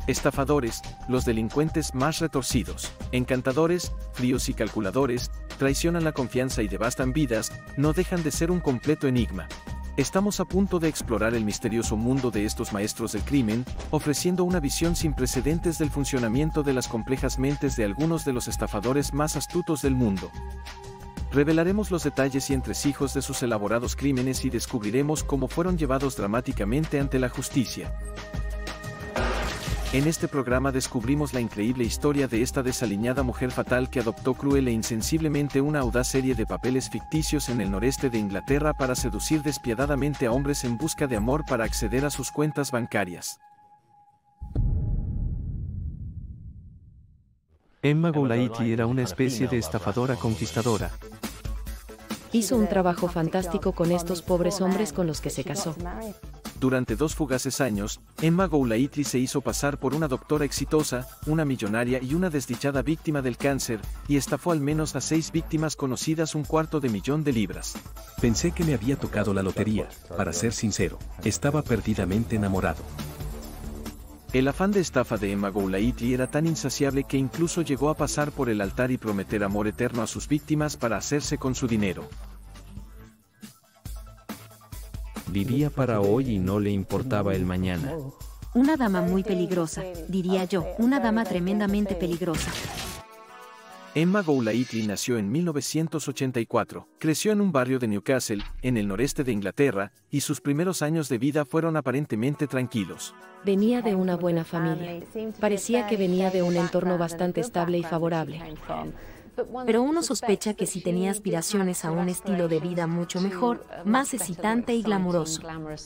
Estafadores, los delincuentes más retorcidos, encantadores, fríos y calculadores, traicionan la confianza y devastan vidas, no dejan de ser un completo enigma. Estamos a punto de explorar el misterioso mundo de estos maestros del crimen, ofreciendo una visión sin precedentes del funcionamiento de las complejas mentes de algunos de los estafadores más astutos del mundo. Revelaremos los detalles y entresijos de sus elaborados crímenes y descubriremos cómo fueron llevados dramáticamente ante la justicia. En este programa descubrimos la increíble historia de esta desaliñada mujer fatal que adoptó cruel e insensiblemente una audaz serie de papeles ficticios en el noreste de Inglaterra para seducir despiadadamente a hombres en busca de amor para acceder a sus cuentas bancarias. Emma Golightly era una especie de estafadora conquistadora. Hizo un trabajo fantástico con estos pobres hombres con los que se casó. Durante 2 fugaces años, Emma Golightly se hizo pasar por una doctora exitosa, una millonaria y una desdichada víctima del cáncer, y estafó al menos a 6 víctimas conocidas $250,000. Pensé que me había tocado la lotería, para ser sincero, estaba perdidamente enamorado. El afán de estafa de Emma Golightly era tan insaciable que incluso llegó a pasar por el altar y prometer amor eterno a sus víctimas para hacerse con su dinero. Vivía para hoy y no le importaba el mañana. Una dama muy peligrosa, diría yo, una dama tremendamente peligrosa. Emma Golightly nació en 1984, creció en un barrio de Newcastle, en el noreste de Inglaterra, y sus primeros años de vida fueron aparentemente tranquilos. Venía de una buena familia. Parecía que venía de un entorno bastante estable y favorable. Pero uno sospecha que si tenía aspiraciones a un estilo de vida mucho mejor, más excitante y glamuroso.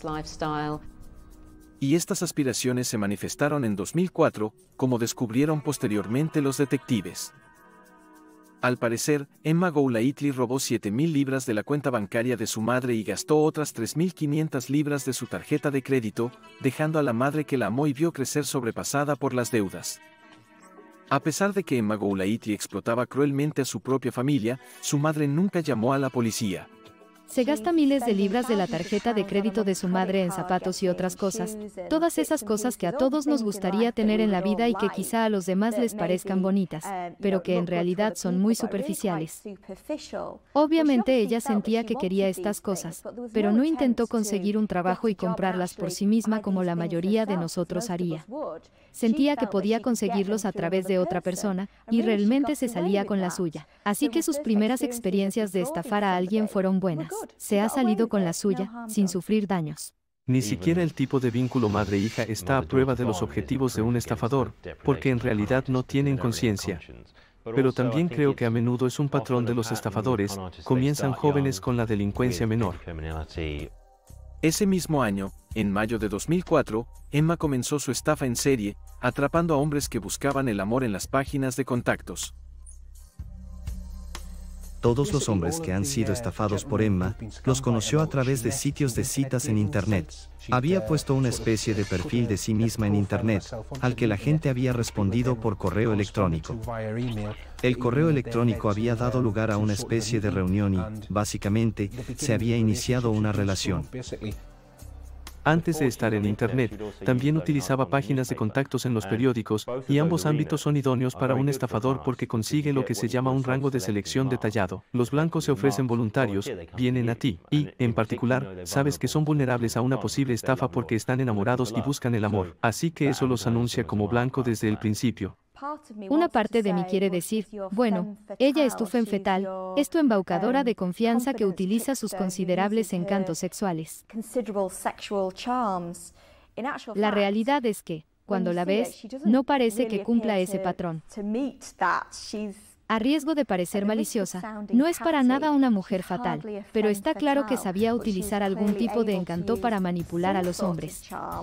Y estas aspiraciones se manifestaron en 2004, como descubrieron posteriormente los detectives. Al parecer, Emma Golightly robó 7,000 libras de la cuenta bancaria de su madre y gastó otras 3,500 libras de su tarjeta de crédito, dejando a la madre que la amó y vio crecer sobrepasada por las deudas. A pesar de que Emma Golightly explotaba cruelmente a su propia familia, su madre nunca llamó a la policía. Se gasta miles de libras de la tarjeta de crédito de su madre en zapatos y otras cosas, todas esas cosas que a todos nos gustaría tener en la vida y que quizá a los demás les parezcan bonitas, pero que en realidad son muy superficiales. Obviamente ella sentía que quería estas cosas, pero no intentó conseguir un trabajo y comprarlas por sí misma como la mayoría de nosotros haría. Sentía que podía conseguirlos a través de otra persona, y realmente se salía con la suya. Así que sus primeras experiencias de estafar a alguien fueron buenas. Se ha salido con la suya, sin sufrir daños. Ni siquiera el tipo de vínculo madre-hija está a prueba de los objetivos de un estafador, porque en realidad no tienen conciencia. Pero también creo que a menudo es un patrón de los estafadores, comienzan jóvenes con la delincuencia menor. Ese mismo año, en mayo de 2004, Emma comenzó su estafa en serie, atrapando a hombres que buscaban el amor en las páginas de contactos. Todos los hombres que han sido estafados por Emma, los conoció a través de sitios de citas en Internet. Había puesto una especie de perfil de sí misma en Internet, al que la gente había respondido por correo electrónico. El correo electrónico había dado lugar a una especie de reunión y, básicamente, se había iniciado una relación. Antes de estar en Internet, también utilizaba páginas de contactos en los periódicos, y ambos ámbitos son idóneos para un estafador porque consigue lo que se llama un rango de selección detallado. Los blancos se ofrecen voluntarios, vienen a ti, y, en particular, sabes que son vulnerables a una posible estafa porque están enamorados y buscan el amor. Así que eso los anuncia como blanco desde el principio. Una parte de mí quiere decir, bueno, ella es tu femme fatale, es tu embaucadora de confianza que utiliza sus considerables encantos sexuales. La realidad es que, cuando la ves, no parece que cumpla ese patrón. A riesgo de parecer maliciosa, no es para nada una mujer fatal, pero está claro que sabía utilizar algún tipo de encanto para manipular a los hombres.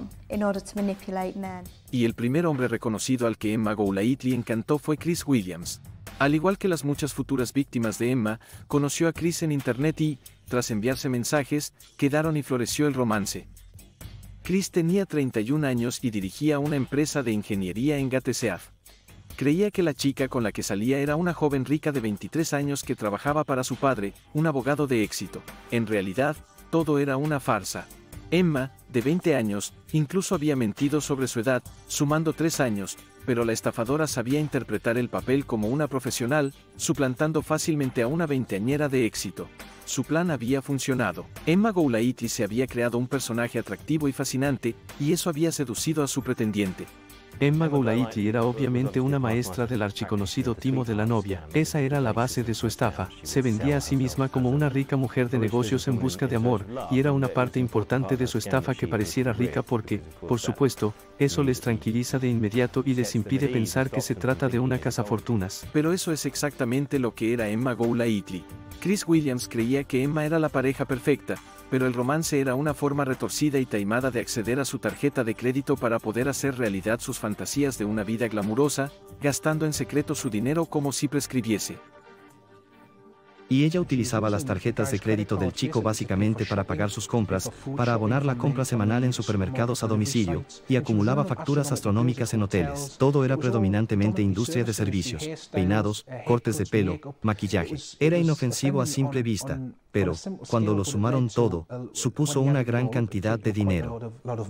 Y el primer hombre reconocido al que Emma Golightly encantó fue Chris Williams. Al igual que las muchas futuras víctimas de Emma, conoció a Chris en Internet y, tras enviarse mensajes, quedaron y floreció el romance. Chris tenía 31 años y dirigía una empresa de ingeniería en Gateshead. Creía que la chica con la que salía era una joven rica de 23 años que trabajaba para su padre, un abogado de éxito. En realidad, todo era una farsa. Emma, de 20 años, incluso había mentido sobre su edad, sumando 3 años, pero la estafadora sabía interpretar el papel como una profesional, suplantando fácilmente a una veinteañera de éxito. Su plan había funcionado. Emma Golightly se había creado un personaje atractivo y fascinante, y eso había seducido a su pretendiente. Emma Golightly era obviamente una maestra del archiconocido timo de la novia. Esa era la base de su estafa. Se vendía a sí misma como una rica mujer de negocios en busca de amor, y era una parte importante de su estafa que pareciera rica porque, por supuesto, eso les tranquiliza de inmediato y les impide pensar que se trata de una cazafortunas. Pero eso es exactamente lo que era Emma Golightly. Chris Williams creía que Emma era la pareja perfecta, pero el romance era una forma retorcida y taimada de acceder a su tarjeta de crédito para poder hacer realidad sus fantasías de una vida glamurosa, gastando en secreto su dinero como si prescribiese. Y ella utilizaba las tarjetas de crédito del chico básicamente para pagar sus compras, para abonar la compra semanal en supermercados a domicilio, y acumulaba facturas astronómicas en hoteles. Todo era predominantemente industria de servicios, peinados, cortes de pelo, maquillaje. Era inofensivo a simple vista, pero, cuando lo sumaron todo, supuso una gran cantidad de dinero.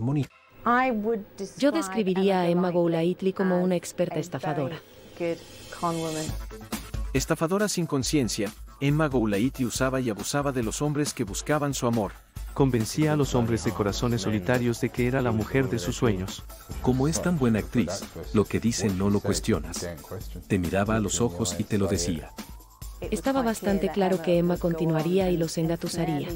Yo describiría a Emma Golightly como una experta estafadora. Estafadora sin conciencia, Emma Golightly usaba y abusaba de los hombres que buscaban su amor. Convencía a los hombres de corazones solitarios de que era la mujer de sus sueños. Como es tan buena actriz, lo que dice no lo cuestionas. Te miraba a los ojos y te lo decía. Estaba bastante claro que Emma continuaría y los engatusaría.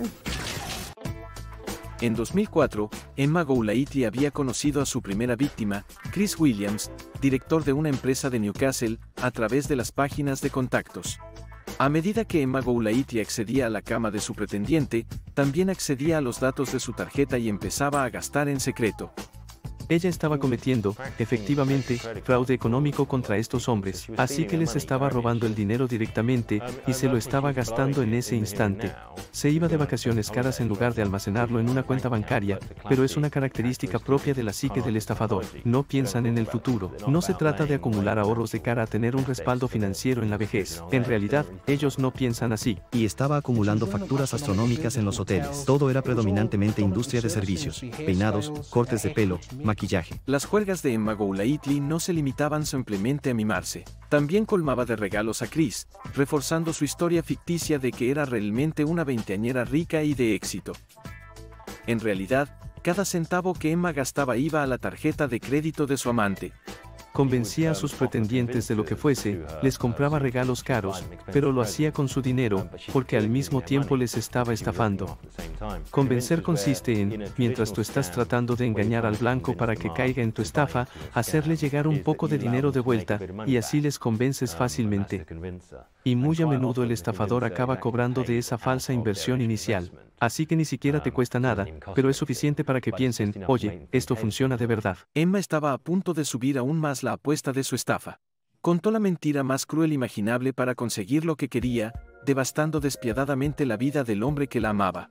En 2004, Emma Golightly había conocido a su primera víctima, Chris Williams, director de una empresa de Newcastle, a través de las páginas de contactos. A medida que Emma Golightly accedía a la cama de su pretendiente, también accedía a los datos de su tarjeta y empezaba a gastar en secreto. Ella estaba cometiendo, efectivamente, fraude económico contra estos hombres, así que les estaba robando el dinero directamente, y se lo estaba gastando en ese instante. Se iba de vacaciones caras en lugar de almacenarlo en una cuenta bancaria, pero es una característica propia de la psique del estafador. No piensan en el futuro. No se trata de acumular ahorros de cara a tener un respaldo financiero en la vejez. En realidad, ellos no piensan así. Y estaba acumulando facturas astronómicas en los hoteles. Todo era predominantemente industria de servicios, peinados, cortes de pelo, maquillaje. Las juergas de Emma Golightly no se limitaban simplemente a mimarse. También colmaba de regalos a Chris, reforzando su historia ficticia de que era realmente una veinteañera rica y de éxito. En realidad, cada centavo que Emma gastaba iba a la tarjeta de crédito de su amante. Convencía a sus pretendientes de lo que fuese, les compraba regalos caros, pero lo hacía con su dinero, porque al mismo tiempo les estaba estafando. Convencer consiste en, mientras tú estás tratando de engañar al blanco para que caiga en tu estafa, hacerle llegar un poco de dinero de vuelta, y así les convences fácilmente. Y muy a menudo el estafador acaba cobrando de esa falsa inversión inicial. Así que ni siquiera te cuesta nada, pero es suficiente para que piensen, oye, esto funciona de verdad. Emma estaba a punto de subir aún más la apuesta de su estafa. Contó la mentira más cruel imaginable para conseguir lo que quería, devastando despiadadamente la vida del hombre que la amaba.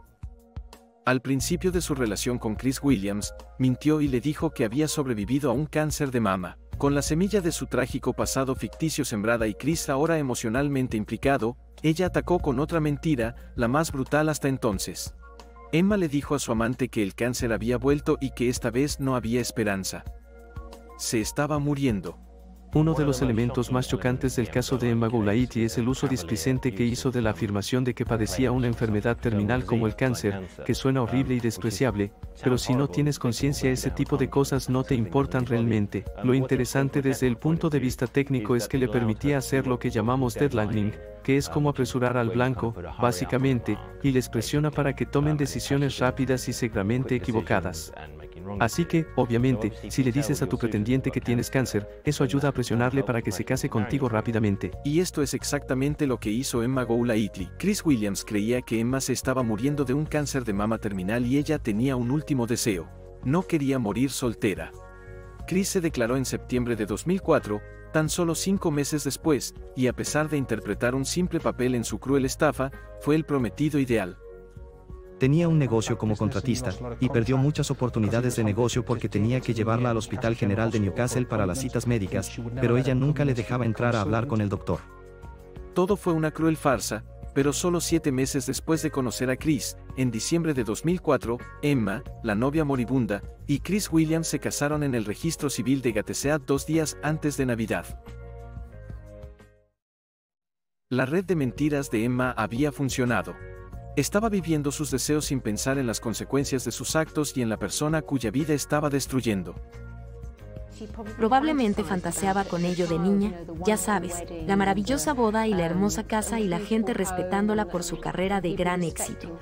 Al principio de su relación con Chris Williams, mintió y le dijo que había sobrevivido a un cáncer de mama. Con la semilla de su trágico pasado ficticio sembrada y Chris ahora emocionalmente implicado, ella atacó con otra mentira, la más brutal hasta entonces. Emma le dijo a su amante que el cáncer había vuelto y que esta vez no había esperanza. Se estaba muriendo. Uno de los elementos más chocantes del caso de Emma Golightly es el uso displicente que hizo de la afirmación de que padecía una enfermedad terminal como el cáncer, que suena horrible y despreciable, pero si no tienes conciencia ese tipo de cosas no te importan realmente. Lo interesante desde el punto de vista técnico es que le permitía hacer lo que llamamos deadlining, que es como apresurar al blanco, básicamente, y les presiona para que tomen decisiones rápidas y seguramente equivocadas. Así que, obviamente, si le dices a tu pretendiente que tienes cáncer, eso ayuda a presionarle para que se case contigo rápidamente. Y esto es exactamente lo que hizo Emma Golightly. Chris Williams creía que Emma se estaba muriendo de un cáncer de mama terminal y ella tenía un último deseo. No quería morir soltera. Chris se declaró en septiembre de 2004, tan solo 5 meses después, y a pesar de interpretar un simple papel en su cruel estafa, fue el prometido ideal. Tenía un negocio como contratista, y perdió muchas oportunidades de negocio porque tenía que llevarla al Hospital General de Newcastle para las citas médicas, pero ella nunca le dejaba entrar a hablar con el doctor. Todo fue una cruel farsa, pero solo 7 meses después de conocer a Chris, en diciembre de 2004, Emma, la novia moribunda, y Chris Williams se casaron en el registro civil de Gateshead 2 días antes de Navidad. La red de mentiras de Emma había funcionado. Estaba viviendo sus deseos sin pensar en las consecuencias de sus actos y en la persona cuya vida estaba destruyendo. Probablemente fantaseaba con ello de niña, ya sabes, la maravillosa boda y la hermosa casa y la gente respetándola por su carrera de gran éxito.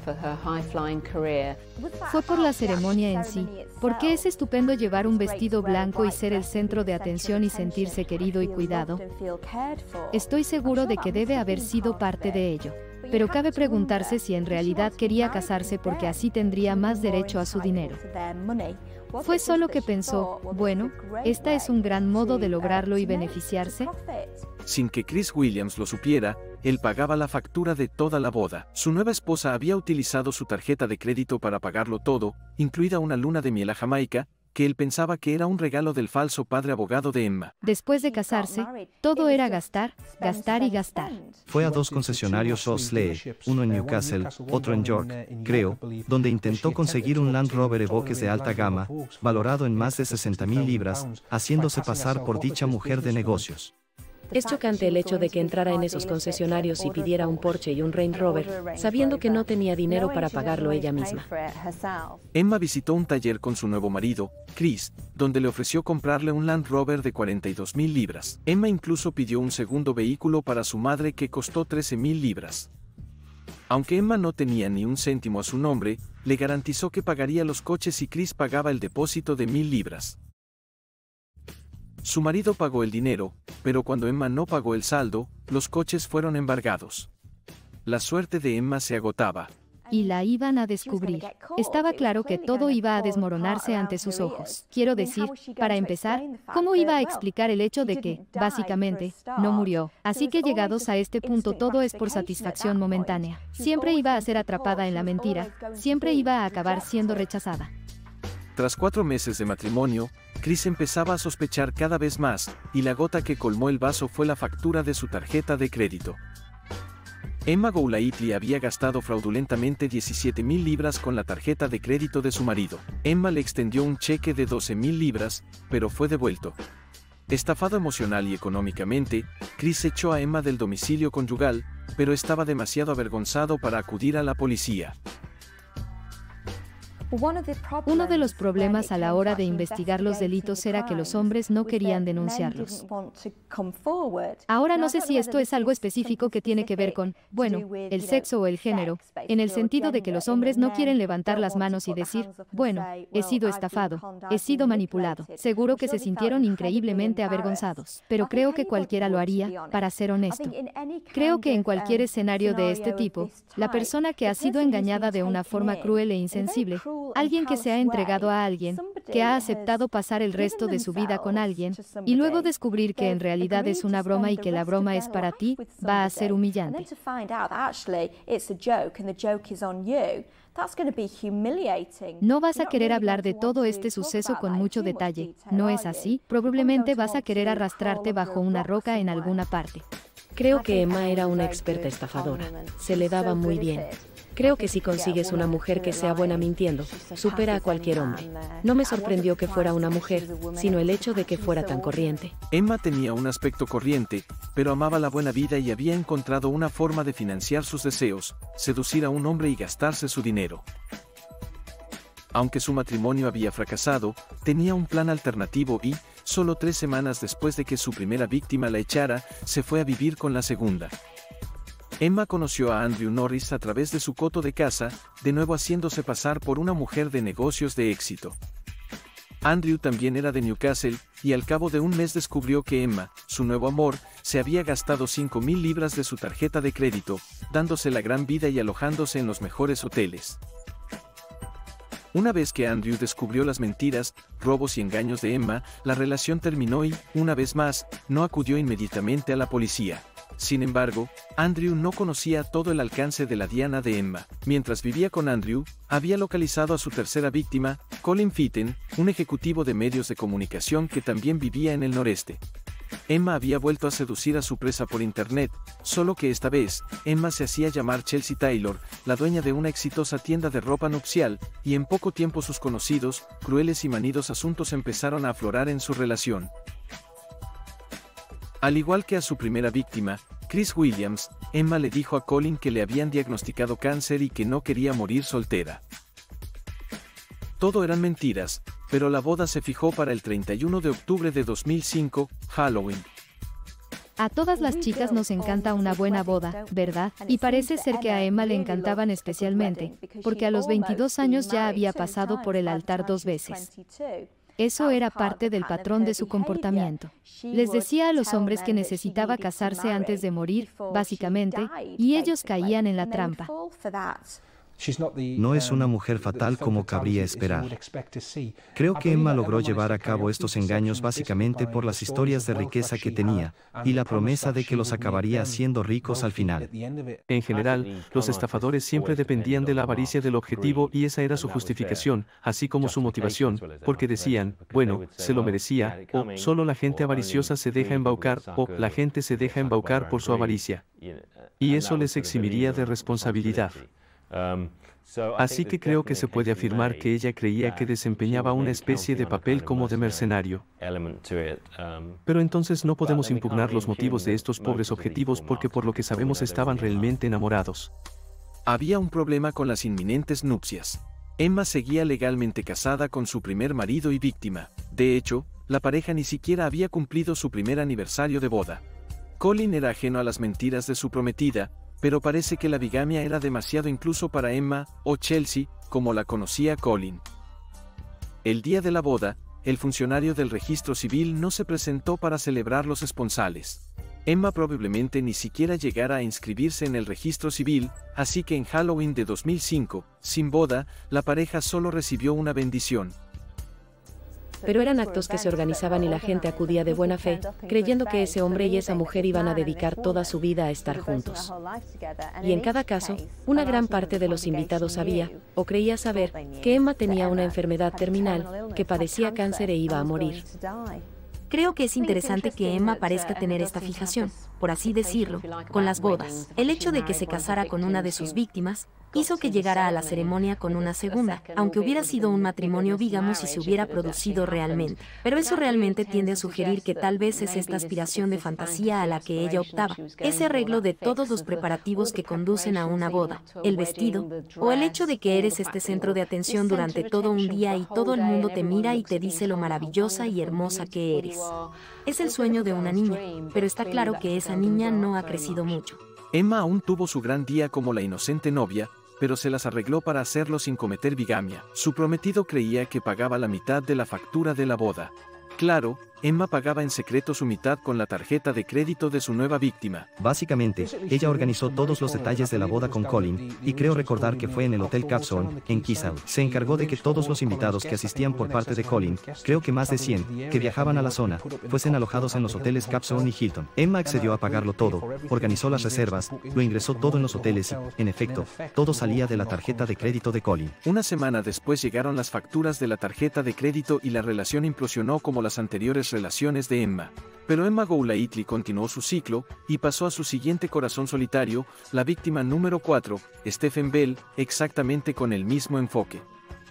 Fue por la ceremonia en sí, porque es estupendo llevar un vestido blanco y ser el centro de atención y sentirse querido y cuidado. Estoy seguro de que debe haber sido parte de ello. Pero cabe preguntarse si en realidad quería casarse porque así tendría más derecho a su dinero. ¿Fue solo que pensó, bueno, esta es un gran modo de lograrlo y beneficiarse? Sin que Chris Williams lo supiera, él pagaba la factura de toda la boda. Su nueva esposa había utilizado su tarjeta de crédito para pagarlo todo, incluida una luna de miel a Jamaica, que él pensaba que era un regalo del falso padre abogado de Emma. Después de casarse, todo era gastar, gastar y gastar. Fue a 2 concesionarios Osley, uno en Newcastle, otro en York, creo, donde intentó conseguir un Land Rover Evoque de alta gama, valorado en más de 60.000 libras, haciéndose pasar por dicha mujer de negocios. Es chocante el hecho de que entrara en esos concesionarios y pidiera un Porsche y un Range Rover, sabiendo que no tenía dinero para pagarlo ella misma. Emma visitó un taller con su nuevo marido, Chris, donde le ofreció comprarle un Land Rover de 42.000 libras. Emma incluso pidió un segundo vehículo para su madre que costó 13.000 libras. Aunque Emma no tenía ni un céntimo a su nombre, le garantizó que pagaría los coches si Chris pagaba el depósito de 1.000 libras. Su marido pagó el dinero, pero cuando Emma no pagó el saldo, los coches fueron embargados. La suerte de Emma se agotaba. Y la iban a descubrir. Estaba claro que todo iba a desmoronarse ante sus ojos. Quiero decir, para empezar, ¿cómo iba a explicar el hecho de que, básicamente, no murió? Así que llegados a este punto todo es por satisfacción momentánea. Siempre iba a ser atrapada en la mentira, siempre iba a acabar siendo rechazada. Tras 4 meses de matrimonio, Chris empezaba a sospechar cada vez más, y la gota que colmó el vaso fue la factura de su tarjeta de crédito. Emma Golightly había gastado fraudulentamente 17.000 libras con la tarjeta de crédito de su marido. Emma le extendió un cheque de 12.000 libras, pero fue devuelto. Estafado emocional y económicamente, Chris echó a Emma del domicilio conyugal, pero estaba demasiado avergonzado para acudir a la policía. Uno de los problemas a la hora de investigar los delitos era que los hombres no querían denunciarlos. Ahora no sé si esto es algo específico que tiene que ver con, bueno, el sexo o el género, en el sentido de que los hombres no quieren levantar las manos y decir, bueno, he sido estafado, he sido manipulado. Seguro que se sintieron increíblemente avergonzados, pero creo que cualquiera lo haría, para ser honesto. Creo que en cualquier escenario de este tipo, la persona que ha sido engañada de una forma cruel e insensible, alguien que se ha entregado a alguien, que ha aceptado pasar el resto de su vida con alguien, y luego descubrir que en realidad es una broma y que la broma es para ti, va a ser humillante. No vas a querer hablar de todo este suceso con mucho detalle, ¿no es así? Probablemente vas a querer arrastrarte bajo una roca en alguna parte. Creo que Emma era una experta estafadora. Se le daba muy bien. Creo que si consigues una mujer que sea buena mintiendo, supera a cualquier hombre. No me sorprendió que fuera una mujer, sino el hecho de que fuera tan corriente. Emma tenía un aspecto corriente, pero amaba la buena vida y había encontrado una forma de financiar sus deseos, seducir a un hombre y gastarse su dinero. Aunque su matrimonio había fracasado, tenía un plan alternativo y, solo 3 semanas después de que su primera víctima la echara, se fue a vivir con la segunda. Emma conoció a Andrew Norris a través de su coto de casa, de nuevo haciéndose pasar por una mujer de negocios de éxito. Andrew también era de Newcastle, y al cabo de un mes descubrió que Emma, su nuevo amor, se había gastado 5.000 libras de su tarjeta de crédito, dándose la gran vida y alojándose en los mejores hoteles. Una vez que Andrew descubrió las mentiras, robos y engaños de Emma, la relación terminó y, una vez más, no acudió inmediatamente a la policía. Sin embargo, Andrew no conocía todo el alcance de la diana de Emma. Mientras vivía con Andrew, había localizado a su tercera víctima, Colin Fitton, un ejecutivo de medios de comunicación que también vivía en el noreste. Emma había vuelto a seducir a su presa por internet, solo que esta vez, Emma se hacía llamar Chelsea Taylor, la dueña de una exitosa tienda de ropa nupcial, y en poco tiempo sus conocidos, crueles y manidos asuntos empezaron a aflorar en su relación. Al igual que a su primera víctima, Chris Williams, Emma le dijo a Colin que le habían diagnosticado cáncer y que no quería morir soltera. Todo eran mentiras, pero la boda se fijó para el 31 de octubre de 2005, Halloween. A todas las chicas nos encanta una buena boda, ¿verdad? Y parece ser que a Emma le encantaban especialmente, porque a los 22 años ya había pasado por el altar 2 veces. Eso era parte del patrón de su comportamiento. Les decía a los hombres que necesitaba casarse antes de morir, básicamente, y ellos caían en la trampa. No es una mujer fatal como cabría esperar. Creo que Emma logró llevar a cabo estos engaños básicamente por las historias de riqueza que tenía, y la promesa de que los acabaría haciendo ricos al final. En general, los estafadores siempre dependían de la avaricia del objetivo y esa era su justificación, así como su motivación, porque decían, bueno, se lo merecía, o solo la gente avariciosa se deja embaucar, o la gente se deja embaucar por su avaricia. Y eso les eximiría de responsabilidad. Así que creo que se puede afirmar que ella creía que desempeñaba una especie de papel como de mercenario. Pero entonces no podemos impugnar los motivos de estos pobres objetivos porque por lo que sabemos estaban realmente enamorados. Había un problema con las inminentes nupcias. Emma seguía legalmente casada con su primer marido y víctima. De hecho, la pareja ni siquiera había cumplido su primer aniversario de boda. Colin era ajeno a las mentiras de su prometida, pero parece que la bigamia era demasiado incluso para Emma, o Chelsea, como la conocía Colin. El día de la boda, el funcionario del registro civil no se presentó para celebrar los esponsales. Emma probablemente ni siquiera llegara a inscribirse en el registro civil, así que en Halloween de 2005, sin boda, la pareja solo recibió una bendición. Pero eran actos que se organizaban y la gente acudía de buena fe, creyendo que ese hombre y esa mujer iban a dedicar toda su vida a estar juntos. Y en cada caso, una gran parte de los invitados sabía, o creía saber, que Emma tenía una enfermedad terminal, que padecía cáncer e iba a morir. Creo que es interesante que Emma parezca tener esta fijación, por así decirlo, con las bodas. El hecho de que se casara con una de sus víctimas hizo que llegara a la ceremonia con una segunda, aunque hubiera sido un matrimonio bígamo si se hubiera producido realmente. Pero eso realmente tiende a sugerir que tal vez es esta aspiración de fantasía a la que ella optaba, ese arreglo de todos los preparativos que conducen a una boda, el vestido, o el hecho de que eres este centro de atención durante todo un día y todo el mundo te mira y te dice lo maravillosa y hermosa que eres. Es el sueño de una niña, pero está claro que esa niña no ha crecido mucho. Emma aún tuvo su gran día como la inocente novia, pero se las arregló para hacerlo sin cometer bigamia. Su prometido creía que pagaba la mitad de la factura de la boda. Claro, Emma pagaba en secreto su mitad con la tarjeta de crédito de su nueva víctima. Básicamente, ella organizó todos los detalles de la boda con Colin, y creo recordar que fue en el Hotel Capstone, en Kissam. Se encargó de que todos los invitados que asistían por parte de Colin, creo que más de 100, que viajaban a la zona, fuesen alojados en los hoteles Capstone y Hilton. Emma accedió a pagarlo todo, organizó las reservas, lo ingresó todo en los hoteles y, en efecto, todo salía de la tarjeta de crédito de Colin. Una semana después llegaron las facturas de la tarjeta de crédito y la relación implosionó como las anteriores relaciones de Emma. Pero Emma Golightly continuó su ciclo y pasó a su siguiente corazón solitario, la víctima número 4, Stephen Bell, exactamente con el mismo enfoque.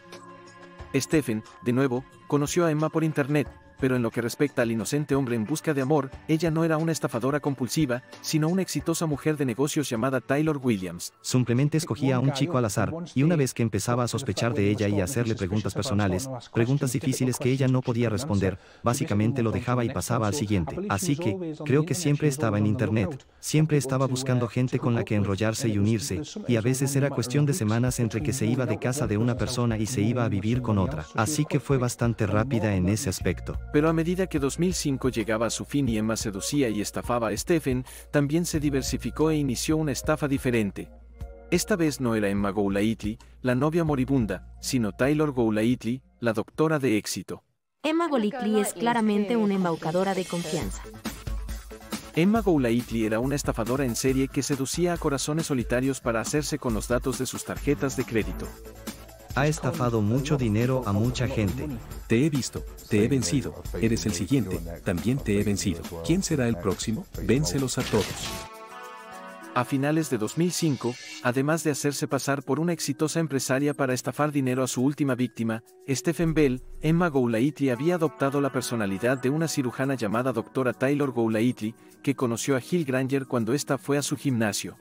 Stephen, de nuevo, conoció a Emma por internet, pero en lo que respecta al inocente hombre en busca de amor, ella no era una estafadora compulsiva, sino una exitosa mujer de negocios llamada Taylor Williams. Simplemente escogía a un chico al azar, y una vez que empezaba a sospechar de ella y a hacerle preguntas personales, preguntas difíciles que ella no podía responder, básicamente lo dejaba y pasaba al siguiente. Así que, creo que siempre estaba en internet, siempre estaba buscando gente con la que enrollarse y unirse, y a veces era cuestión de semanas entre que se iba de casa de una persona y se iba a vivir con otra. Así que fue bastante rápida en ese aspecto. Pero a medida que 2005 llegaba a su fin y Emma seducía y estafaba a Stephen, también se diversificó e inició una estafa diferente. Esta vez no era Emma Golightly, la novia moribunda, sino Taylor Golightly, la doctora de éxito. Emma Golightly es claramente una embaucadora de confianza. Emma Golightly era una estafadora en serie que seducía a corazones solitarios para hacerse con los datos de sus tarjetas de crédito. Ha estafado mucho dinero a mucha gente. Te he visto, te he vencido, eres el siguiente, también te he vencido. ¿Quién será el próximo? Véncelos a todos. A finales de 2005, además de hacerse pasar por una exitosa empresaria para estafar dinero a su última víctima, Stephen Bell, Emma Golightly había adoptado la personalidad de una cirujana llamada Dra. Taylor Golightly, que conoció a Jill Granger cuando ésta fue a su gimnasio.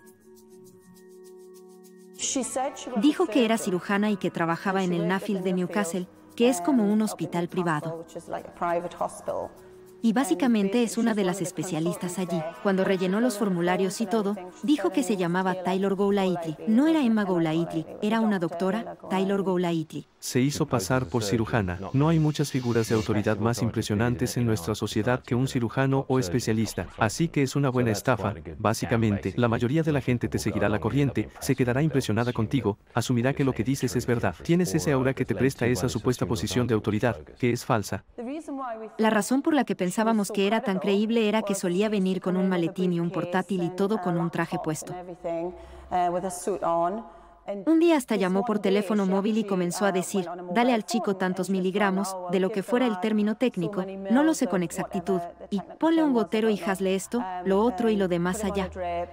Dijo que era cirujana y que trabajaba en el Nuffield de Newcastle, que es como un hospital privado. Y básicamente es una de las especialistas allí. Cuando rellenó los formularios y todo, dijo que se llamaba Taylor Golightly. No era Emma Golightly, era una doctora, Taylor Golightly. Se hizo pasar por cirujana. No hay muchas figuras de autoridad más impresionantes en nuestra sociedad que un cirujano o especialista. Así que es una buena estafa. Básicamente, la mayoría de la gente te seguirá la corriente, se quedará impresionada contigo, asumirá que lo que dices es verdad. Tienes ese aura que te presta esa supuesta posición de autoridad, que es falsa. La razón por la que pensábamos que era tan creíble era que solía venir con un maletín y un portátil y todo con un traje puesto. Un día hasta llamó por teléfono móvil y comenzó a decir, dale al chico tantos miligramos, de lo que fuera el término técnico, no lo sé con exactitud, y ponle un gotero y hazle esto, lo otro y lo demás allá.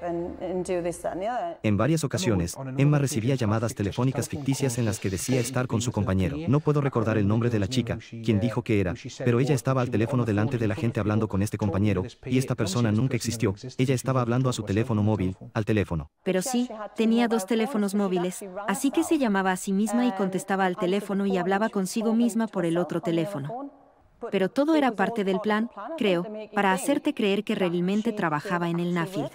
En varias ocasiones, Emma recibía llamadas telefónicas ficticias en las que decía estar con su compañero. No puedo recordar el nombre de la chica, quien dijo que era, pero ella estaba al teléfono delante de la gente hablando con este compañero, y esta persona nunca existió. Ella estaba hablando a su teléfono móvil, al teléfono. Pero sí, tenía 2 teléfonos móviles. Así que se llamaba a sí misma y contestaba al teléfono y hablaba consigo misma por el otro teléfono. Pero todo era parte del plan, creo, para hacerte creer que realmente trabajaba en el Nuffield.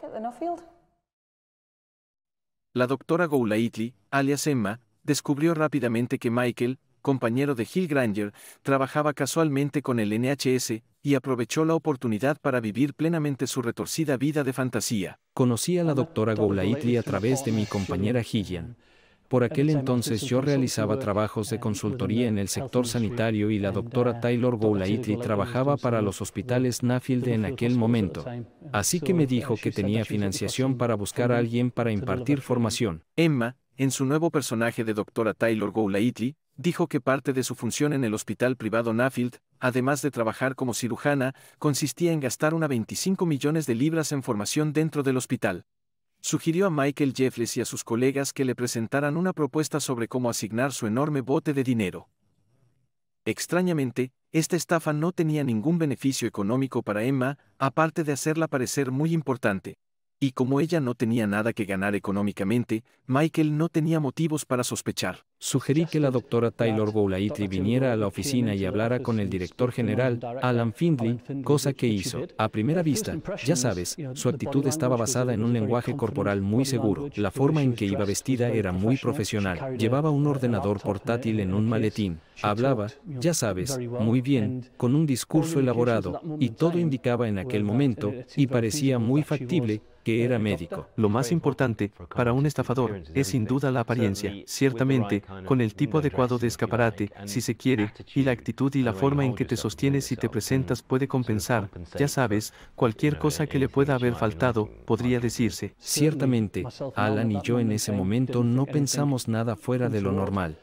La doctora Golightly, alias Emma, descubrió rápidamente que Michael, compañero de Jill Granger, trabajaba casualmente con el NHS, y aprovechó la oportunidad para vivir plenamente su retorcida vida de fantasía. Conocí a la doctora Golightly a través de mi compañera Gillian. Por aquel entonces yo realizaba trabajos de consultoría en el sector sanitario y la doctora Taylor Golightly trabajaba para los hospitales Nuffield en aquel momento. Así que me dijo que tenía financiación para buscar a alguien para impartir formación. Emma, en su nuevo personaje de Dra. Taylor Golightly, dijo que parte de su función en el hospital privado Nuffield, además de trabajar como cirujana, consistía en gastar unas 25 millones de libras en formación dentro del hospital. Sugirió a Michael Jeffries y a sus colegas que le presentaran una propuesta sobre cómo asignar su enorme bote de dinero. Extrañamente, esta estafa no tenía ningún beneficio económico para Emma, aparte de hacerla parecer muy importante. Y como ella no tenía nada que ganar económicamente, Michael no tenía motivos para sospechar. Sugerí que la doctora Taylor Golightly viniera a la oficina y hablara con el director general, Alan Findlay, cosa que hizo. A primera vista, ya sabes, su actitud estaba basada en un lenguaje corporal muy seguro. La forma en que iba vestida era muy profesional. Llevaba un ordenador portátil en un maletín. Hablaba, ya sabes, muy bien, con un discurso elaborado, y todo indicaba en aquel momento, y parecía muy factible, que era médico. Lo más importante, para un estafador, es sin duda la apariencia. Ciertamente, con el tipo adecuado de escaparate, si se quiere, y la actitud y la forma en que te sostienes y te presentas puede compensar, ya sabes, cualquier cosa que le pueda haber faltado, podría decirse. Ciertamente, Alan y yo en ese momento no pensamos nada fuera de lo normal.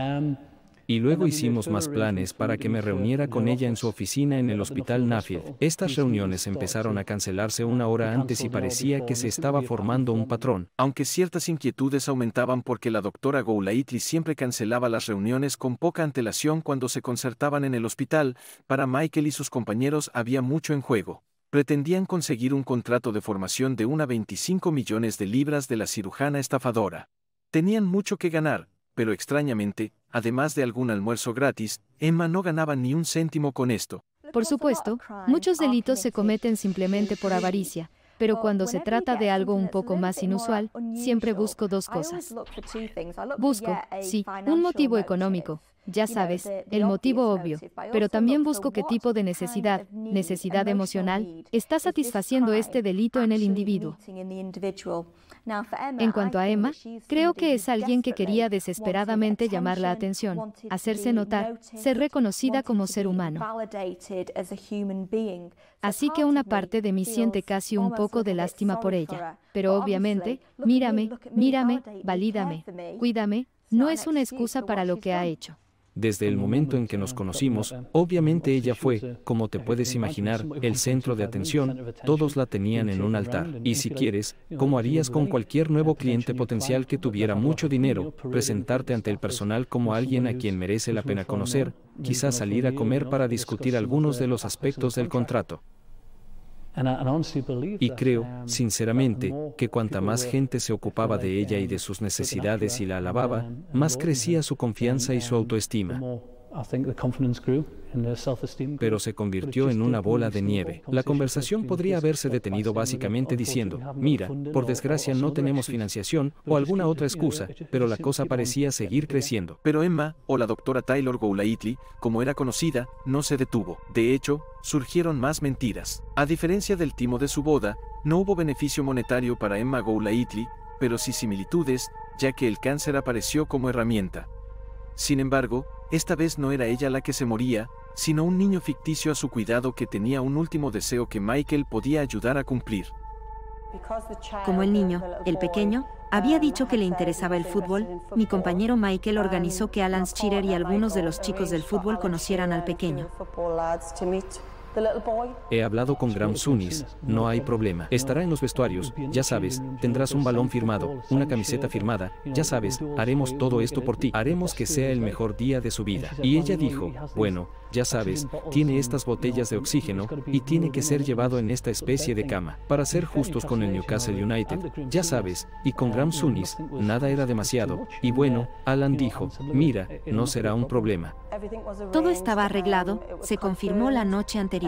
Y luego hicimos más planes para que me reuniera con ella en su oficina en el hospital Nuffield. Estas reuniones empezaron a cancelarse una hora antes y parecía que se estaba formando un patrón. Aunque ciertas inquietudes aumentaban porque la doctora Golightly siempre cancelaba las reuniones con poca antelación cuando se concertaban en el hospital, para Michael y sus compañeros había mucho en juego. Pretendían conseguir un contrato de formación de unas 25 millones de libras de la cirujana estafadora. Tenían mucho que ganar, pero extrañamente, además de algún almuerzo gratis, Emma no ganaba ni un céntimo con esto. Por supuesto, muchos delitos se cometen simplemente por avaricia, pero cuando se trata de algo un poco más inusual, siempre busco 2 cosas. Busco, sí, un motivo económico, ya sabes, el motivo obvio, pero también busco qué tipo de necesidad emocional, está satisfaciendo este delito en el individuo. En cuanto a Emma, creo que es alguien que quería desesperadamente llamar la atención, hacerse notar, ser reconocida como ser humano. Así que una parte de mí siente casi un poco de lástima por ella. Pero obviamente, mírame, valídame, cuídame, No es una excusa para lo que ha hecho. Desde el momento en que nos conocimos, obviamente ella fue, como te puedes imaginar, el centro de atención, todos la tenían en un altar. Y si quieres, como harías con cualquier nuevo cliente potencial que tuviera mucho dinero, presentarte ante el personal como alguien a quien merece la pena conocer, quizás salir a comer para discutir algunos de los aspectos del contrato. Y creo, sinceramente, que cuanta más gente se ocupaba de ella y de sus necesidades y la alababa, más crecía su confianza y su autoestima. Pero se convirtió en una bola de nieve. La conversación podría haberse detenido básicamente diciendo, mira, por desgracia no tenemos financiación o alguna otra excusa, pero la cosa parecía seguir creciendo. Pero Emma, o la doctora Taylor Golightly, como era conocida, no se detuvo. De hecho, surgieron más mentiras. A diferencia del timo de su boda, no hubo beneficio monetario para Emma Golightly, pero sí similitudes, ya que el cáncer apareció como herramienta. Sin embargo, esta vez no era ella la que se moría, sino un niño ficticio a su cuidado que tenía un último deseo que Michael podía ayudar a cumplir. Como el niño, el pequeño, había dicho que le interesaba el fútbol, mi compañero Michael organizó que Alan Shearer y algunos de los chicos del fútbol conocieran al pequeño. He hablado con Graham Souness, no hay problema. Estará en los vestuarios, ya sabes, tendrás un balón firmado, una camiseta firmada, ya sabes, haremos todo esto por ti, haremos que sea el mejor día de su vida. Y ella dijo, bueno, ya sabes, tiene estas botellas de oxígeno, y tiene que ser llevado en esta especie de cama. Para ser justos con el Newcastle United, ya sabes, y con Graham Souness, nada era demasiado, y bueno, Alan dijo, mira, no será un problema. Todo estaba arreglado, se confirmó la noche anterior.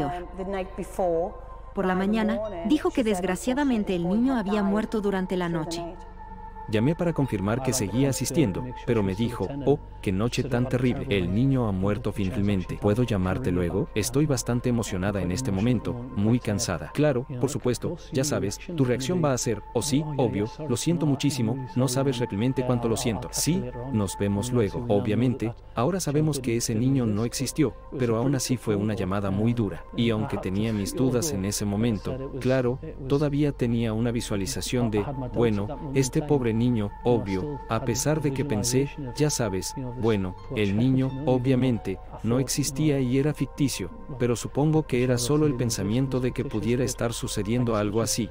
Por la mañana, dijo que desgraciadamente el niño había muerto durante la noche. Llamé para confirmar que seguía asistiendo, pero me dijo, oh, qué noche tan terrible, el niño ha muerto finalmente. ¿Puedo llamarte luego? Estoy bastante emocionada en este momento, muy cansada. Claro, por supuesto, ya sabes, tu reacción va a ser, oh sí, obvio, lo siento muchísimo, no sabes realmente cuánto lo siento. Sí, nos vemos luego. Obviamente, ahora sabemos que ese niño no existió, pero aún así fue una llamada muy dura. Y aunque tenía mis dudas en ese momento, claro, todavía tenía una visualización de, bueno, este pobre niño, obvio, a pesar de que pensé, ya sabes, bueno, el niño, obviamente, no existía y era ficticio, pero supongo que era solo el pensamiento de que pudiera estar sucediendo algo así.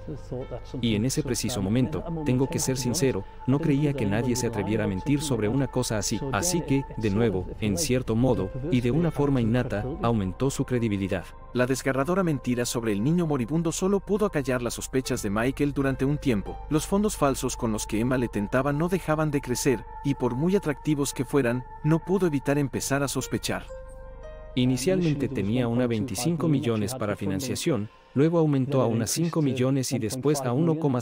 Y en ese preciso momento, tengo que ser sincero, no creía que nadie se atreviera a mentir sobre una cosa así. Así que, de nuevo, en cierto modo, y de una forma innata, aumentó su credibilidad. La desgarradora mentira sobre el niño moribundo solo pudo acallar las sospechas de Michael durante un tiempo. Los fondos falsos con los que Emma le tentaba no dejaban de crecer, y por muy atractivos que fueran, no pudo evitar empezar a sospechar. Inicialmente tenía una 25 millones para financiación, luego aumentó a unas 5 millones y después a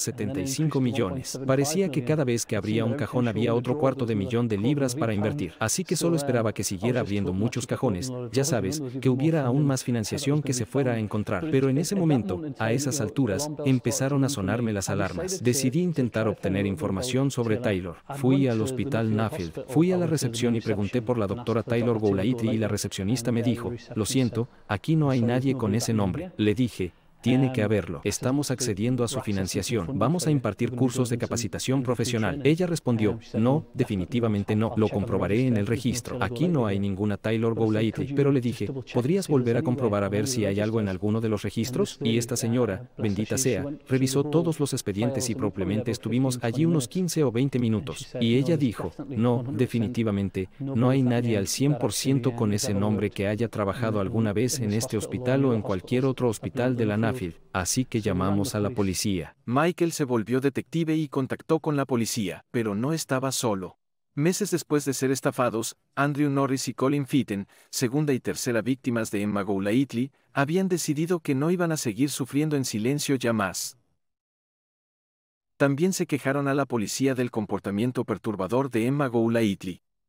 1,75 millones. Parecía que cada vez que abría un cajón había otro $250,000 para invertir. Así que solo esperaba que siguiera abriendo muchos cajones, ya sabes, que hubiera aún más financiación que se fuera a encontrar. Pero en ese momento, a esas alturas, empezaron a sonarme las alarmas. Decidí intentar obtener información sobre Taylor. Fui al hospital Nuffield. Fui a la recepción y pregunté por la doctora Taylor Golightly y la recepcionista me dijo, lo siento, aquí no hay nadie con ese nombre. Le dije, tiene que haberlo. Estamos accediendo a su financiación. Vamos a impartir cursos de capacitación profesional. Ella respondió, no, definitivamente no. Lo comprobaré en el registro. Aquí no hay ninguna Taylor Golightly. Pero le dije, ¿podrías volver a comprobar a ver si hay algo en alguno de los registros? Y esta señora, bendita sea, revisó todos los expedientes y probablemente estuvimos allí unos 15 o 20 minutos. Y ella dijo, no, definitivamente, no hay nadie al 100% con ese nombre que haya trabajado alguna vez en este hospital o en cualquier otro hospital de la Nuffield. Así que llamamos a la policía. Michael se volvió detective y contactó con la policía, pero no estaba solo. Meses después de ser estafados, Andrew Norris y Colin Fitton, segunda y tercera víctimas de Emma Golightly, habían decidido que no iban a seguir sufriendo en silencio ya más. También se quejaron a la policía del comportamiento perturbador de Emma Golightly.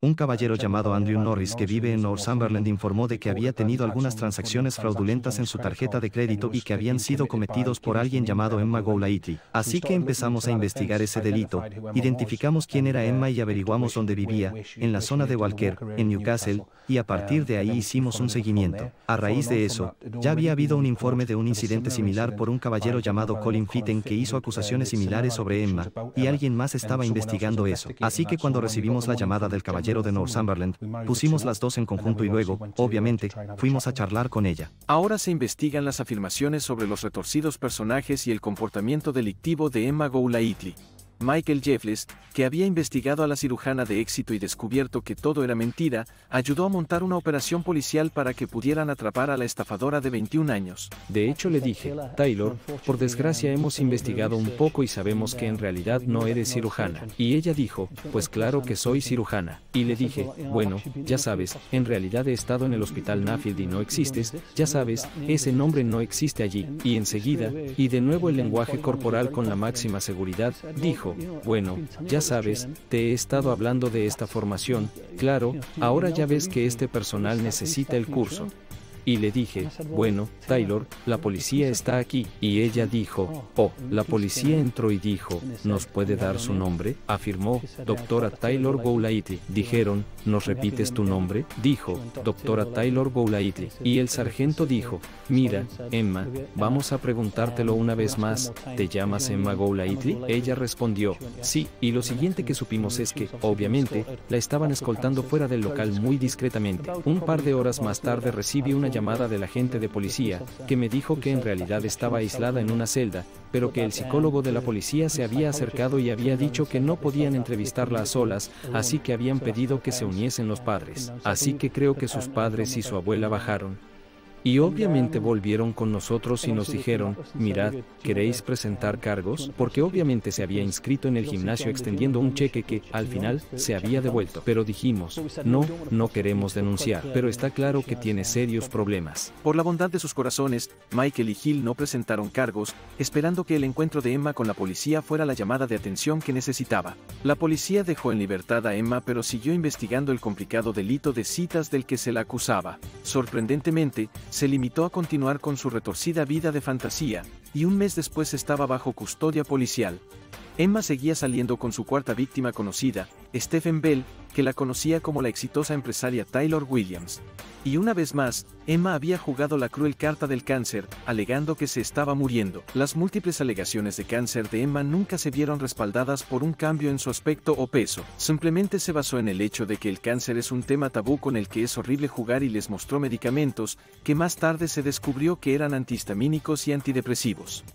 Un caballero llamado Andrew Norris que vive en Northumberland informó de que había tenido algunas transacciones fraudulentas en su tarjeta de crédito y que habían sido cometidos por alguien llamado Emma Golightly. Así que empezamos a investigar ese delito, identificamos quién era Emma y averiguamos dónde vivía, en la zona de Walker, en Newcastle, y a partir de ahí hicimos un seguimiento. A raíz de eso, ya había habido un informe de un incidente similar por un caballero llamado Colin Fitton que hizo acusaciones similares sobre Emma, y alguien más estaba investigando eso. Así que cuando recibimos la llamada del caballero de Northumberland, pusimos las dos en conjunto y luego, obviamente, fuimos a charlar con ella. Ahora se investigan las afirmaciones sobre los retorcidos personajes y el comportamiento delictivo de Emma Golightly. Michael Jeffles, que había investigado a la cirujana de éxito y descubierto que todo era mentira, ayudó a montar una operación policial para que pudieran atrapar a la estafadora de 21 años. De hecho le dije, Taylor, por desgracia hemos investigado un poco y sabemos que en realidad no eres cirujana. Y ella dijo, pues claro que soy cirujana. Y le dije, bueno, ya sabes, en realidad he estado en el hospital Nuffield y no existes, ya sabes, ese nombre no existe allí. Y enseguida, y de nuevo el lenguaje corporal con la máxima seguridad, dijo, bueno, ya sabes, te he estado hablando de esta formación, claro, ahora ya ves que este personal necesita el curso. Y le dije, bueno, Taylor, la policía está aquí. Y ella dijo, oh, la policía entró y dijo, ¿nos puede dar su nombre? Afirmó, doctora Taylor Golightly. Dijeron, ¿nos repites tu nombre? Dijo, doctora Taylor Golightly. Y el sargento dijo, mira, Emma, vamos a preguntártelo una vez más, ¿te llamas Emma Golightly? Ella respondió, sí, y lo siguiente que supimos es que, obviamente, la estaban escoltando fuera del local muy discretamente. Un par de horas más tarde recibí una llamada del agente de policía, que me dijo que en realidad estaba aislada en una celda, pero que el psicólogo de la policía se había acercado y había dicho que no podían entrevistarla a solas, así que habían pedido que se uniesen los padres. Así que creo que sus padres y su abuela bajaron. Y obviamente volvieron con nosotros y nos dijeron, mirad, ¿queréis presentar cargos? Porque obviamente se había inscrito en el gimnasio extendiendo un cheque que, al final, se había devuelto. Pero dijimos, no queremos denunciar, pero está claro que tiene serios problemas. Por la bondad de sus corazones, Michael y Hill no presentaron cargos, esperando que el encuentro de Emma con la policía fuera la llamada de atención que necesitaba. La policía dejó en libertad a Emma pero siguió investigando el complicado delito de citas del que se la acusaba. Sorprendentemente, se limitó a continuar con su retorcida vida de fantasía, y un mes después estaba bajo custodia policial. Emma seguía saliendo con su cuarta víctima conocida, Stephen Bell, que la conocía como la exitosa empresaria Taylor Williams. Y una vez más, Emma había jugado la cruel carta del cáncer, alegando que se estaba muriendo. Las múltiples alegaciones de cáncer de Emma nunca se vieron respaldadas por un cambio en su aspecto o peso. Simplemente se basó en el hecho de que el cáncer es un tema tabú con el que es horrible jugar y les mostró medicamentos, que más tarde se descubrió que eran antihistamínicos y antidepresivos.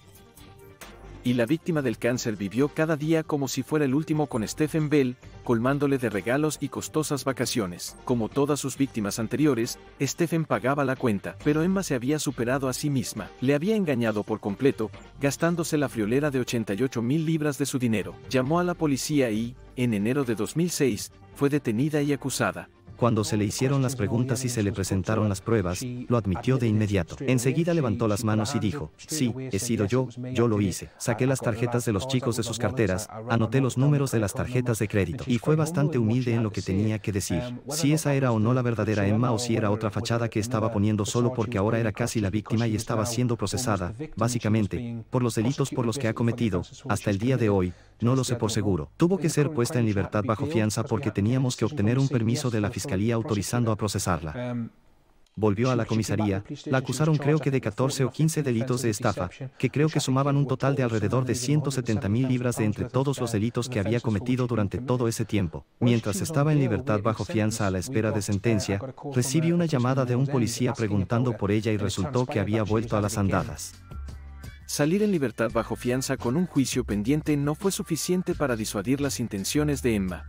Y la víctima del cáncer vivió cada día como si fuera el último con Stephen Bell, colmándole de regalos y costosas vacaciones. Como todas sus víctimas anteriores, Stephen pagaba la cuenta, pero Emma se había superado a sí misma. Le había engañado por completo, gastándose la friolera de 88,000 libras de su dinero. Llamó a la policía y, en enero de 2006, fue detenida y acusada. Cuando se le hicieron las preguntas y se le presentaron las pruebas, lo admitió de inmediato. Enseguida levantó las manos y dijo, sí, he sido yo lo hice. Saqué las tarjetas de los chicos de sus carteras, anoté los números de las tarjetas de crédito. Y fue bastante humilde en lo que tenía que decir. Si esa era o no la verdadera Emma o si era otra fachada que estaba poniendo solo porque ahora era casi la víctima y estaba siendo procesada, básicamente, por los delitos por los que ha cometido, hasta el día de hoy, no lo sé por seguro. Tuvo que ser puesta en libertad bajo fianza porque teníamos que obtener un permiso de la fiscalía autorizando a procesarla. Volvió a la comisaría, la acusaron creo que de 14 o 15 delitos de estafa, que creo que sumaban un total de alrededor de 170,000 libras de entre todos los delitos que había cometido durante todo ese tiempo. Mientras estaba en libertad bajo fianza a la espera de sentencia, recibí una llamada de un policía preguntando por ella y resultó que había vuelto a las andadas. Salir en libertad bajo fianza con un juicio pendiente no fue suficiente para disuadir las intenciones de Emma.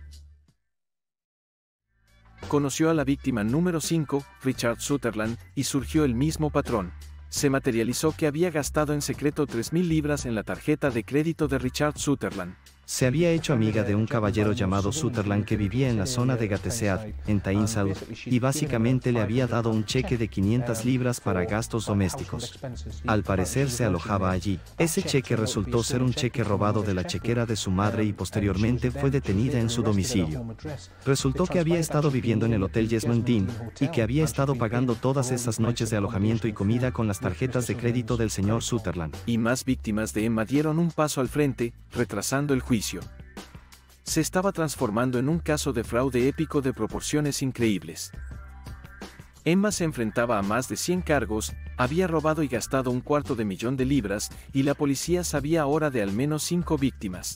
Conoció a la víctima número 5, Richard Sutherland, y surgió el mismo patrón. Se materializó que había gastado en secreto 3,000 libras en la tarjeta de crédito de Richard Sutherland. Se había hecho amiga de un caballero llamado Sutherland que vivía en la zona de Gateshead, en Tyneside, y básicamente le había dado un cheque de 500 libras para gastos domésticos. Al parecer se alojaba allí. Ese cheque resultó ser un cheque robado de la chequera de su madre y posteriormente fue detenida en su domicilio. Resultó que había estado viviendo en el Hotel Jesmond Dean y que había estado pagando todas esas noches de alojamiento y comida con las tarjetas de crédito del señor Sutherland. Y más víctimas de Emma dieron un paso al frente, retrasando el juicio. Se estaba transformando en un caso de fraude épico de proporciones increíbles. Emma se enfrentaba a más de 100 cargos, había robado y gastado $250,000 y la policía sabía ahora de al menos 5 víctimas.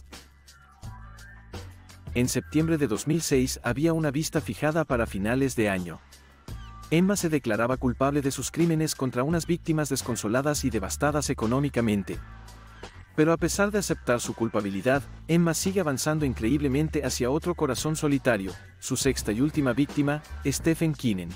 En septiembre de 2006 había una vista fijada para finales de año. Emma se declaraba culpable de sus crímenes contra unas víctimas desconsoladas y devastadas económicamente. Pero a pesar de aceptar su culpabilidad, Emma sigue avanzando increíblemente hacia otro corazón solitario, su sexta y última víctima, Stephen Keenan.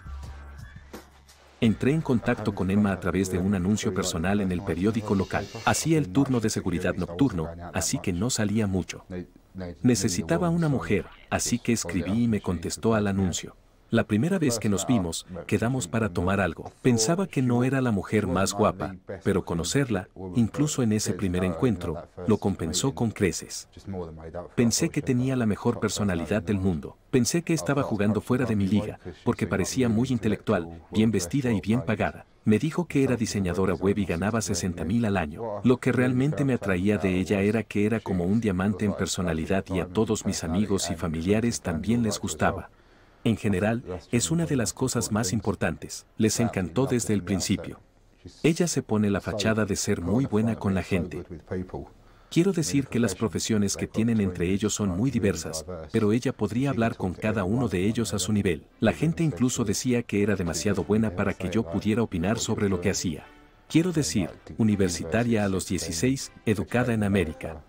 Entré en contacto con Emma a través de un anuncio personal en el periódico local. Hacía el turno de seguridad nocturno, así que no salía mucho. Necesitaba una mujer, así que escribí y me contestó al anuncio. La primera vez que nos vimos, quedamos para tomar algo. Pensaba que no era la mujer más guapa, pero conocerla, incluso en ese primer encuentro, lo compensó con creces. Pensé que tenía la mejor personalidad del mundo. Pensé que estaba jugando fuera de mi liga, porque parecía muy intelectual, bien vestida y bien pagada. Me dijo que era diseñadora web y ganaba $60,000 al año. Lo que realmente me atraía de ella era que era como un diamante en personalidad y a todos mis amigos y familiares también les gustaba. En general, es una de las cosas más importantes. Les encantó desde el principio. Ella se pone la fachada de ser muy buena con la gente. Quiero decir que las profesiones que tienen entre ellos son muy diversas, pero ella podría hablar con cada uno de ellos a su nivel. La gente incluso decía que era demasiado buena para que yo pudiera opinar sobre lo que hacía. Quiero decir, universitaria a los 16, educada en América.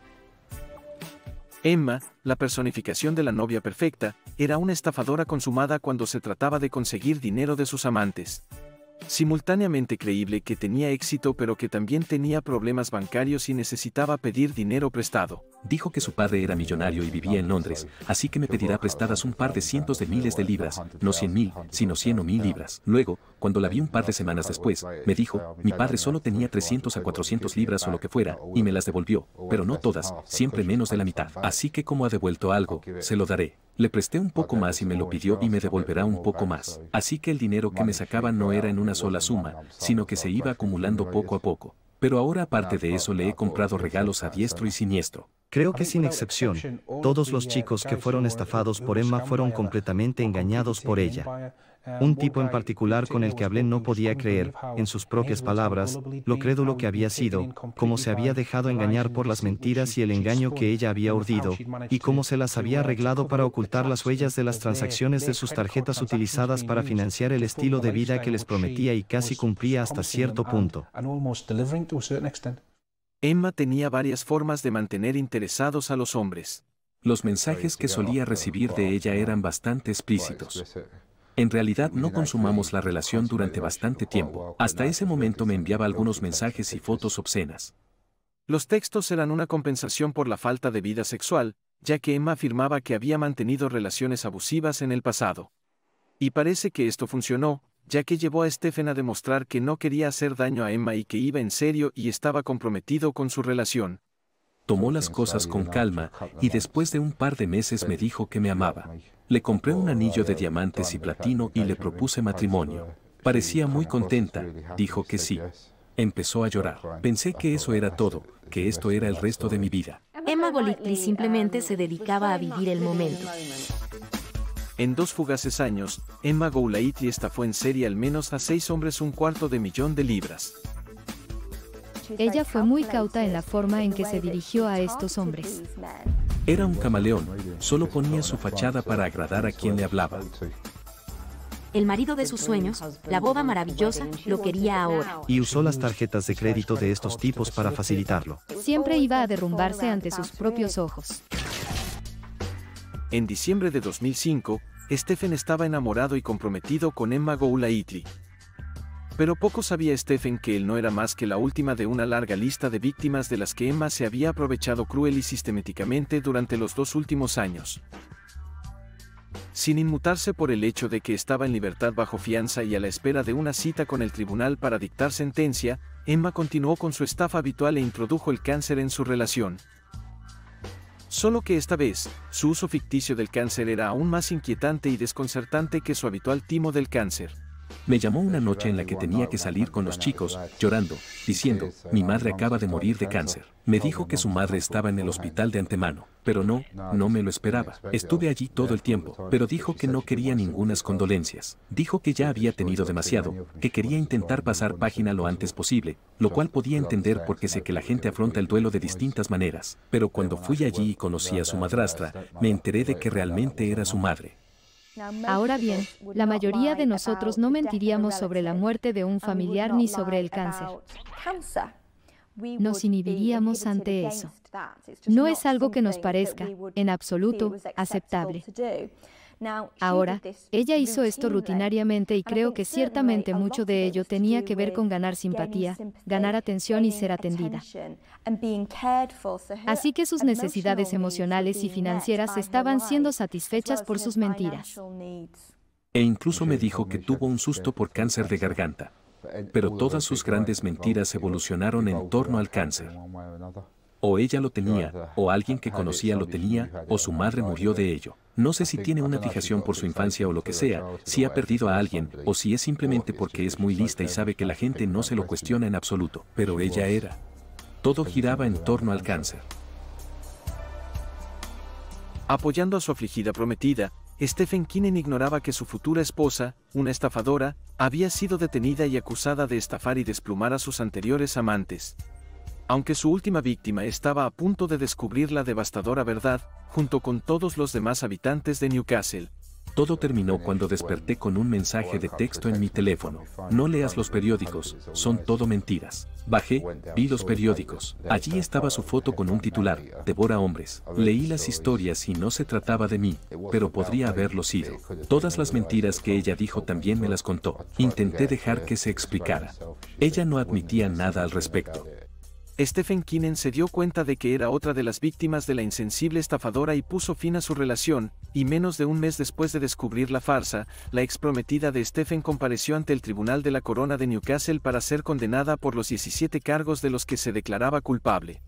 Emma, la personificación de la novia perfecta, era una estafadora consumada cuando se trataba de conseguir dinero de sus amantes. Simultáneamente creíble que tenía éxito pero que también tenía problemas bancarios y necesitaba pedir dinero prestado. Dijo que su padre era millonario y vivía en Londres, así que me pedirá prestadas un par de cientos de miles de libras, no 100,000, sino 100,000 libras. Luego, cuando la vi un par de semanas después, me dijo, mi padre solo tenía 300 a 400 libras o lo que fuera, y me las devolvió, pero no todas, siempre menos de la mitad. Así que como ha devuelto algo, se lo daré. Le presté un poco más y me lo pidió y me devolverá un poco más. Así que el dinero que me sacaba no era en una sola suma, sino que se iba acumulando poco a poco. Pero ahora aparte de eso le he comprado regalos a diestro y siniestro. Creo que sin excepción, todos los chicos que fueron estafados por Emma fueron completamente engañados por ella. Un tipo en particular con el que hablé no podía creer, en sus propias palabras, lo crédulo que había sido, cómo se había dejado engañar por las mentiras y el engaño que ella había urdido, y cómo se las había arreglado para ocultar las huellas de las transacciones de sus tarjetas utilizadas para financiar el estilo de vida que les prometía y casi cumplía hasta cierto punto. Emma tenía varias formas de mantener interesados a los hombres. Los mensajes que solía recibir de ella eran bastante explícitos. En realidad no consumamos la relación durante bastante tiempo. Hasta ese momento me enviaba algunos mensajes y fotos obscenas. Los textos eran una compensación por la falta de vida sexual, ya que Emma afirmaba que había mantenido relaciones abusivas en el pasado. Y parece que esto funcionó, ya que llevó a Stephen a demostrar que no quería hacer daño a Emma y que iba en serio y estaba comprometido con su relación. Tomó las cosas con calma, y después de un par de meses me dijo que me amaba. Le compré un anillo de diamantes y platino y le propuse matrimonio. Parecía muy contenta, dijo que sí. Empezó a llorar. Pensé que eso era todo, que esto era el resto de mi vida. Emma Golightly simplemente se dedicaba a vivir el momento. En 2 fugaces años, Emma Golightly estafó en serie al menos a 6 hombres $250,000. Ella fue muy cauta en la forma en que se dirigió a estos hombres. Era un camaleón, solo ponía su fachada para agradar a quien le hablaba. El marido de sus sueños, la boda maravillosa, lo quería ahora. Y usó las tarjetas de crédito de estos tipos para facilitarlo. Siempre iba a derrumbarse ante sus propios ojos. En diciembre de 2005, Stephen estaba enamorado y comprometido con Emma Golightly. Pero poco sabía Stephen que él no era más que la última de una larga lista de víctimas de las que Emma se había aprovechado cruel y sistemáticamente durante los 2 últimos años. Sin inmutarse por el hecho de que estaba en libertad bajo fianza y a la espera de una cita con el tribunal para dictar sentencia, Emma continuó con su estafa habitual e introdujo el cáncer en su relación. Solo que esta vez, su uso ficticio del cáncer era aún más inquietante y desconcertante que su habitual timo del cáncer. Me llamó una noche en la que tenía que salir con los chicos, llorando, diciendo, mi madre acaba de morir de cáncer. Me dijo que su madre estaba en el hospital de antemano, pero no me lo esperaba. Estuve allí todo el tiempo, pero dijo que no quería ningunas condolencias. Dijo que ya había tenido demasiado, que quería intentar pasar página lo antes posible, lo cual podía entender porque sé que la gente afronta el duelo de distintas maneras. Pero cuando fui allí y conocí a su madrastra, me enteré de que realmente era su madre. Ahora bien, la mayoría de nosotros no mentiríamos sobre la muerte de un familiar ni sobre el cáncer. Nos inhibiríamos ante eso. No es algo que nos parezca, en absoluto, aceptable. Ahora, ella hizo esto rutinariamente y creo que ciertamente mucho de ello tenía que ver con ganar simpatía, ganar atención y ser atendida. Así que sus necesidades emocionales y financieras estaban siendo satisfechas por sus mentiras. E incluso me dijo que tuvo un susto por cáncer de garganta. Pero todas sus grandes mentiras evolucionaron en torno al cáncer. O ella lo tenía, o alguien que conocía lo tenía, o su madre murió de ello. No sé si tiene una fijación por su infancia o lo que sea, si ha perdido a alguien, o si es simplemente porque es muy lista y sabe que la gente no se lo cuestiona en absoluto. Pero ella era. Todo giraba en torno al cáncer. Apoyando a su afligida prometida, Stephen Kinen ignoraba que su futura esposa, una estafadora, había sido detenida y acusada de estafar y desplumar a sus anteriores amantes. Aunque su última víctima estaba a punto de descubrir la devastadora verdad, junto con todos los demás habitantes de Newcastle. Todo terminó cuando desperté con un mensaje de texto en mi teléfono. No leas los periódicos, son todo mentiras. Bajé, vi los periódicos. Allí estaba su foto con un titular, Devora hombres. Leí las historias y no se trataba de mí, pero podría haberlo sido. Todas las mentiras que ella dijo también me las contó. Intenté dejar que se explicara. Ella no admitía nada al respecto. Stephen Kinen se dio cuenta de que era otra de las víctimas de la insensible estafadora y puso fin a su relación, y menos de un mes después de descubrir la farsa, la exprometida de Stephen compareció ante el Tribunal de la Corona de Newcastle para ser condenada por los 17 cargos de los que se declaraba culpable.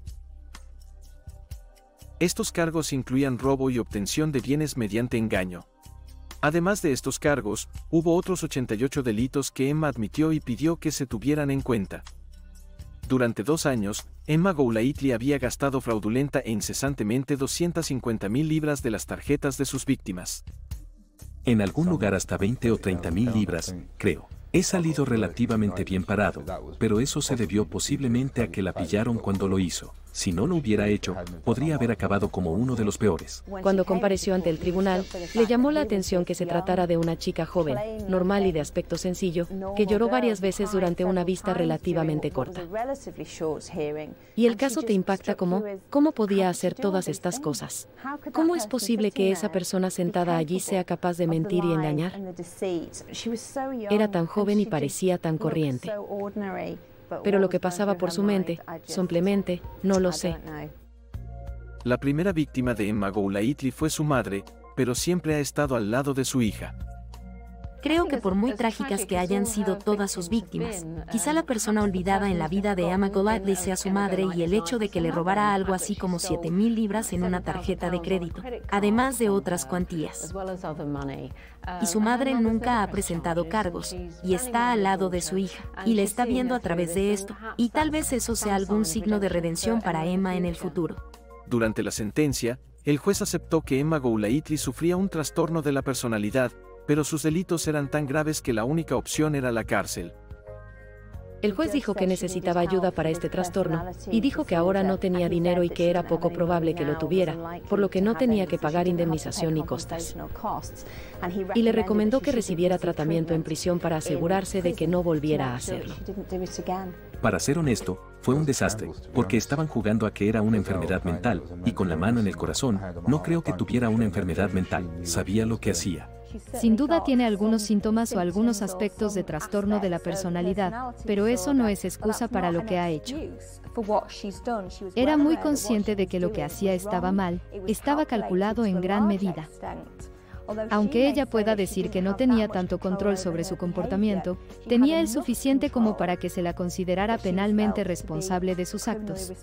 Estos cargos incluían robo y obtención de bienes mediante engaño. Además de estos cargos, hubo otros 88 delitos que Emma admitió y pidió que se tuvieran en cuenta. Durante 2 años, Emma Golightly había gastado fraudulenta e incesantemente 250.000 libras de las tarjetas de sus víctimas. En algún lugar hasta 20 o 30.000 libras, creo. He salido relativamente bien parado, pero eso se debió posiblemente a que la pillaron cuando lo hizo. Si no lo hubiera hecho, podría haber acabado como uno de los peores. Cuando compareció ante el tribunal, le llamó la atención que se tratara de una chica joven, normal y de aspecto sencillo, que lloró varias veces durante una vista relativamente corta. ¿Y el caso te impacta cómo podía hacer todas estas cosas? ¿Cómo es posible que esa persona sentada allí sea capaz de mentir y engañar? Era tan joven y parecía tan corriente. Pero lo que pasaba por su mente, simplemente, no lo sé. La primera víctima de Emma Golightly fue su madre, pero siempre ha estado al lado de su hija. Creo que por muy trágicas que hayan sido todas sus víctimas, quizá la persona olvidada en la vida de Emma Golightly sea su madre y el hecho de que le robara algo así como 7.000 libras en una tarjeta de crédito, además de otras cuantías. Y su madre nunca ha presentado cargos, y está al lado de su hija, y le está viendo a través de esto, y tal vez eso sea algún signo de redención para Emma en el futuro. Durante la sentencia, el juez aceptó que Emma Golightly sufría un trastorno de la personalidad, pero sus delitos eran tan graves que la única opción era la cárcel. El juez dijo que necesitaba ayuda para este trastorno, y dijo que ahora no tenía dinero y que era poco probable que lo tuviera, por lo que no tenía que pagar indemnización ni costas. Y le recomendó que recibiera tratamiento en prisión para asegurarse de que no volviera a hacerlo. Para ser honesto, fue un desastre, porque estaban jugando a que era una enfermedad mental, y con la mano en el corazón, no creo que tuviera una enfermedad mental, sabía lo que hacía. Sin duda tiene algunos síntomas o algunos aspectos de trastorno de la personalidad, pero eso no es excusa para lo que ha hecho. Era muy consciente de que lo que hacía estaba mal, estaba calculado en gran medida. Aunque ella pueda decir que no tenía tanto control sobre su comportamiento, tenía el suficiente como para que se la considerara penalmente responsable de sus actos.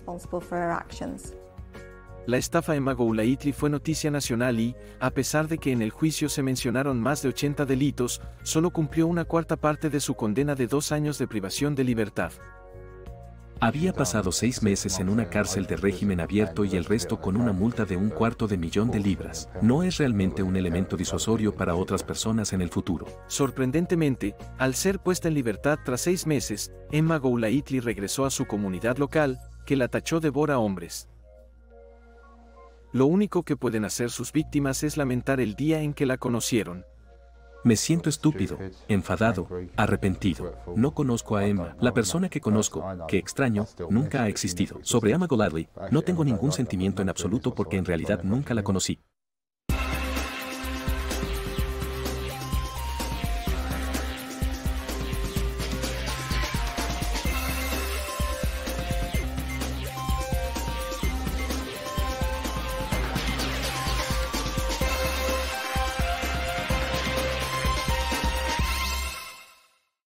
La estafa Emma Golightly fue noticia nacional y, a pesar de que en el juicio se mencionaron más de 80 delitos, solo cumplió una cuarta parte de su condena de 2 años de privación de libertad. Había pasado 6 meses en una cárcel de régimen abierto y el resto con una multa de $250,000. No es realmente un elemento disuasorio para otras personas en el futuro. Sorprendentemente, al ser puesta en libertad tras 6 meses, Emma Golightly regresó a su comunidad local, que la tachó de devora hombres. Lo único que pueden hacer sus víctimas es lamentar el día en que la conocieron. Me siento estúpido, enfadado, arrepentido. No conozco a Emma. La persona que conozco, que extraño, nunca ha existido. Sobre Emma Golightly, no tengo ningún sentimiento en absoluto porque en realidad nunca la conocí.